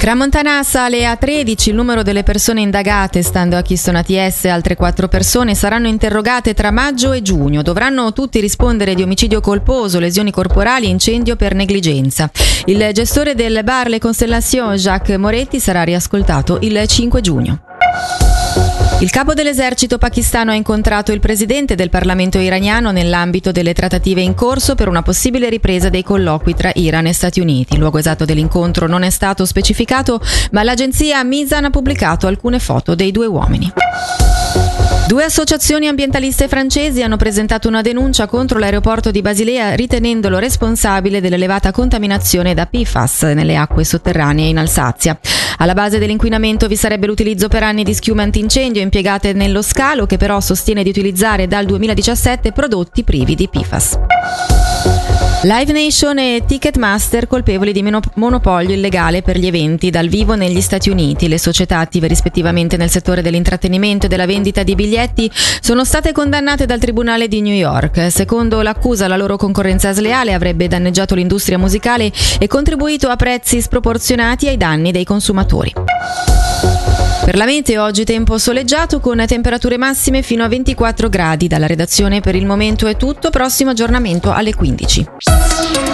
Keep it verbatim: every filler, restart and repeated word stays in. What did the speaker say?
Tramontana sale a tredici il numero delle persone indagate. Stando a Keystone A T S, altre quattro persone saranno interrogate tra maggio e giugno. Dovranno tutti rispondere di omicidio colposo, lesioni corporali e incendio per negligenza. Il gestore del bar Le Constellations, Jacques Moretti, sarà riascoltato il cinque giugno. Il capo dell'esercito pakistano ha incontrato il presidente del Parlamento iraniano nell'ambito delle trattative in corso per una possibile ripresa dei colloqui tra Iran e Stati Uniti. Il luogo esatto dell'incontro non è stato specificato, ma l'agenzia Mizan ha pubblicato alcune foto dei due uomini. Due associazioni ambientaliste francesi hanno presentato una denuncia contro l'aeroporto di Basilea ritenendolo responsabile dell'elevata contaminazione da P F A S nelle acque sotterranee in Alsazia. Alla base dell'inquinamento vi sarebbe l'utilizzo per anni di schiume antincendio impiegate nello scalo, che però sostiene di utilizzare dal duemiladiciassette prodotti privi di P F A S. Live Nation e Ticketmaster colpevoli di monopolio illegale per gli eventi dal vivo negli Stati Uniti. Le società attive rispettivamente nel settore dell'intrattenimento e della vendita di biglietti sono state condannate dal Tribunale di New York. Secondo l'accusa, la loro concorrenza sleale avrebbe danneggiato l'industria musicale e contribuito a prezzi sproporzionati ai danni dei consumatori. Per la meteo, oggi tempo soleggiato con temperature massime fino a ventiquattro gradi. Dalla redazione per il momento è tutto, prossimo aggiornamento alle quindici.